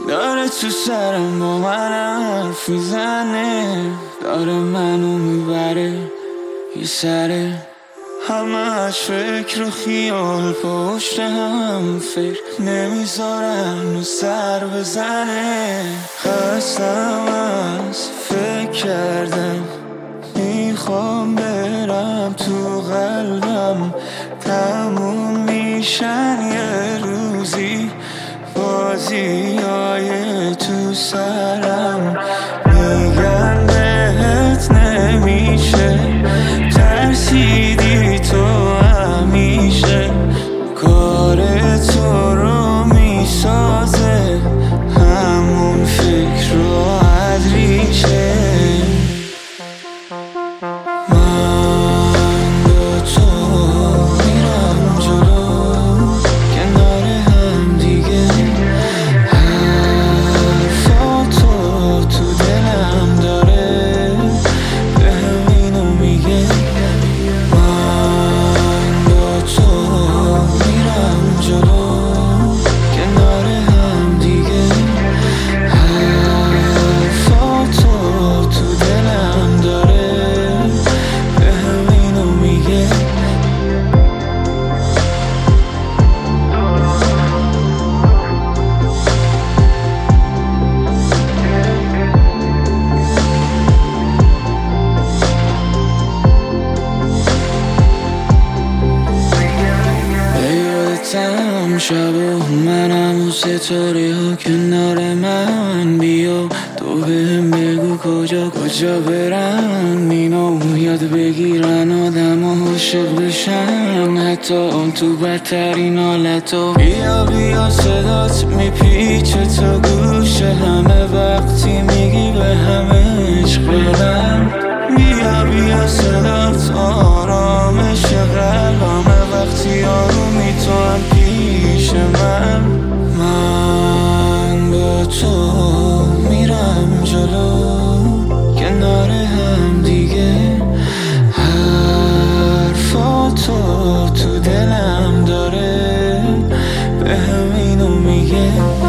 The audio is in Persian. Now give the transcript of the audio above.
داره تو سرم با من حرف میزنه، داره منو میبره یه سره، همش فکر و خیال پشت هم، فکر نمیذارن و سر بزنه. خستم از فکر کردم، میخوام برم تو قلبم، تموم میشن یه روزی بازیای تو سرم. میگن بهت نمیشه، ترسیدی تو همیشه، کار تو رو میسازه همون فکر و ادریشه. من با تو میرم جلو، کنار هم دیگه، حرفاتو تو دلم داره، بهم اینو میگه. من با تو میرم جلو، کنار هم دیگه، حرفاتو تو دلم داره، بهم اینو میگه. یادتم شب و منم و ستاره ها کنار من، بیا تو بهم بگو کجا برم، اینو یاد بگیرن آدم ها عاشق بشن، حتی تو بدترین حالتا. بیا صدات میپیچه تا گوش همه، وقتی میگی به همه عشق برم. بیا صدات آرامش قلبمه، وقتی آرومی تو هم پیش من. من با تو میرم جلو، کنار هم دیگه، حرفاتو تو دلم داره، بهم اینو میگه.